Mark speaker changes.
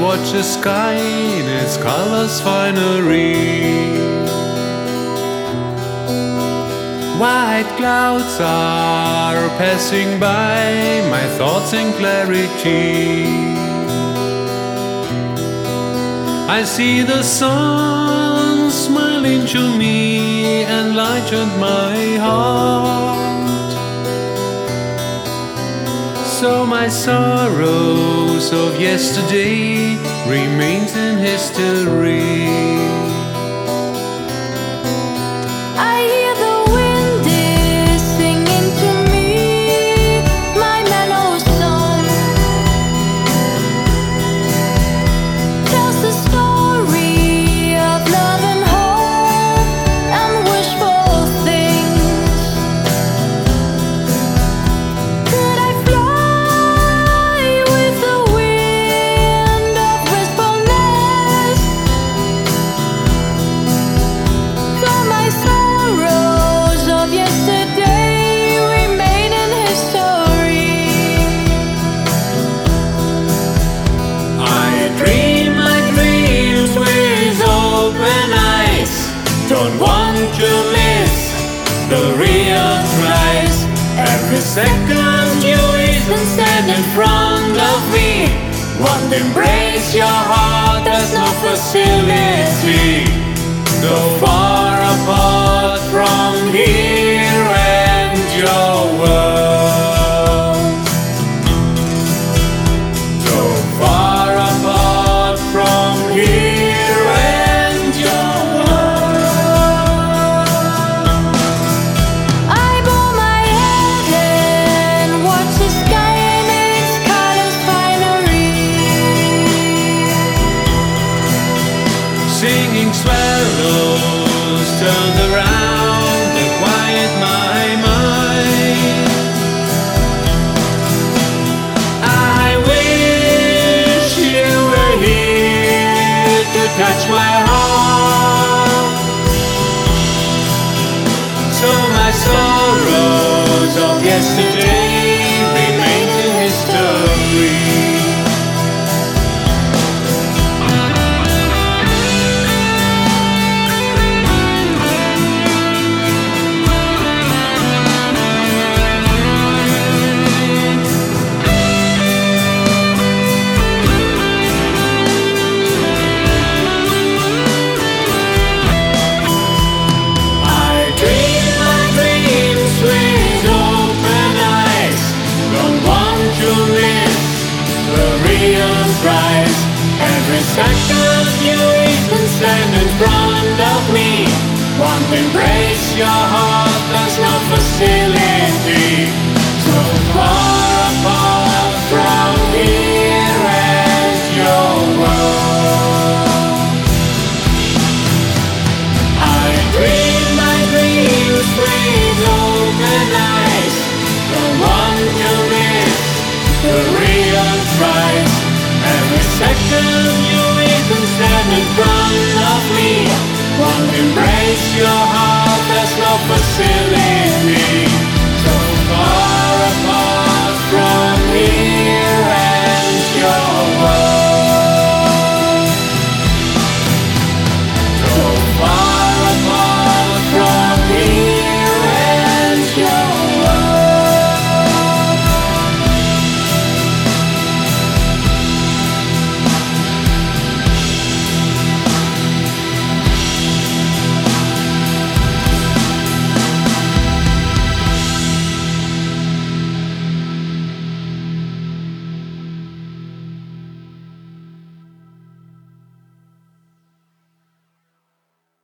Speaker 1: watch the sky in its colors finery. White clouds are passing by, my thoughts in clarity. I see the sun smiling to me and lightened my heart. So my sorrows of yesterday remains in history. Don't want to miss the real price. Every second you even stand in front of me, won't embrace your heart, there's no facility. So far apart from here and your world. So far apart from here and your world.
Speaker 2: I bow my head and watch the sky in its colors finery.
Speaker 1: Singing swallows turned around to quiet my mind. I wish you were here to touch my heart. So my sorrows of yesterday remain in history. Every second you even stand in front of me, won't embrace your heart, there's no facility. So far apart from here and your world. I dream my dreams with open eyes. Don't want to miss the real price. Every second you even stand in front of me, won't embrace your heart.